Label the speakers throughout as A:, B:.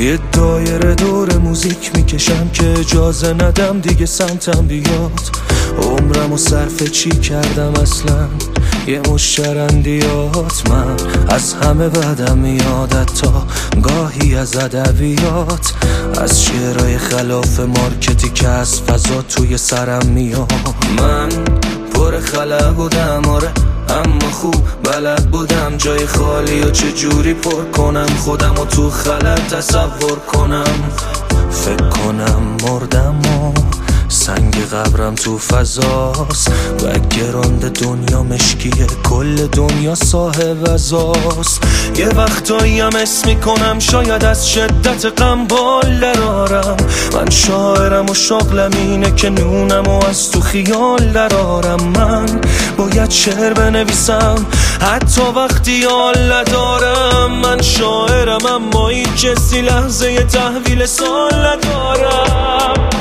A: یه دایره دور موزیک میکشم که اجازه ندم دیگه سمتم بیاد. عمرمو صرف چی کردم اصلا؟ یه مش شرندیات. من از همه بدم میاد، تا گاهی از ادبیات، از شعرهای خلاف مارکتی که از فضا توی سرم میاد. من پر خلا بودم آره، اما خوب بلد بودم جای خالی و چجوری پر کنم خودم و تو خلا تصور کنم. فکر کنم مردم و سنگ قبرم تو فضاست، بک‌گراند دنیا مشکیه، کل دنیا صاحب ازاست. یه وقتایی هم اسم میکنم شاید از شدت غم بال درارم. من شاعرم و شغلم اینه که نونم و از تو خیال درارم. من باید شعر بنویسم حتی وقتی حال ندارم. من شاعرم اما هیچ کسی لحظه تحویل سال ندارم.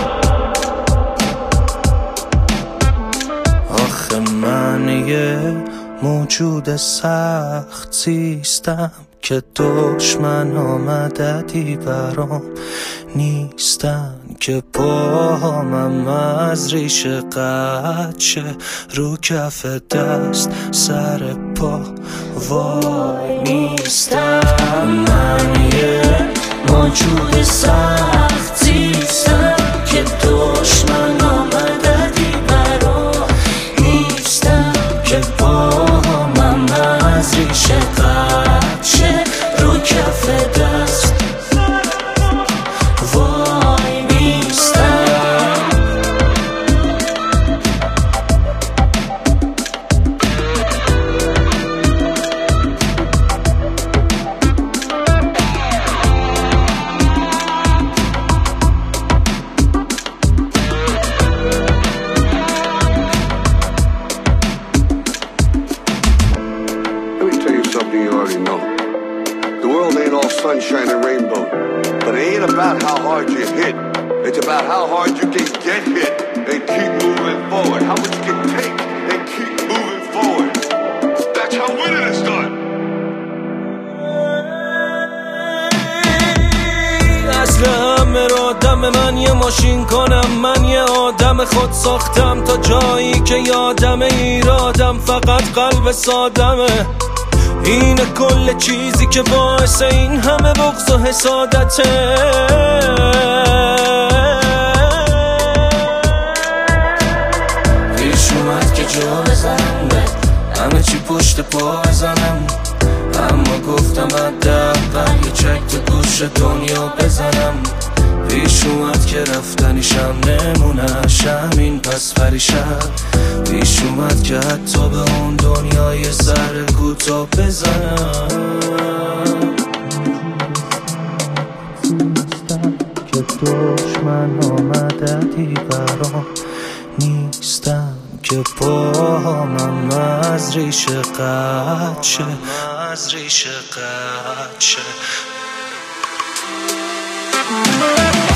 A: من یه موجود سخت زیستم که دشمن مددی برام نیستن، که پاهامم از ریشه قطع شه رو کف دست سر پا وای نیستم. من یه موجود سخت زیستم که دشمن مددی برام نیستم، که پاهامم از ریشه قطع شه رو کف دست وای نیستم.
B: Sunshine and rainbow, but it ain't about how hard you hit. It's about how hard you can get hit and keep moving forward. How much you can take and keep moving forward. That's how winning is done.
A: اصل همه را دم من یه ماشین کنم، من یه آدم خود ساختم تا جایی که یادم ایرادم فقط قلب سادمه. اینه کل چیزی که باعث این همه بغض و حسادته. پیش اومد که جا بزنم به همه چی پشت پا بزنم، اما گفتم حداقل یه چک تو گوش دنیا بزنم. پیش اومد که رفتنیشم نمونش همین پس پریشم. پیش اومد که حتی به اون دنیای سر کوتا بزنم. که دشمن مددی برام نیستم، که پاهامم از ریشه قطع شه.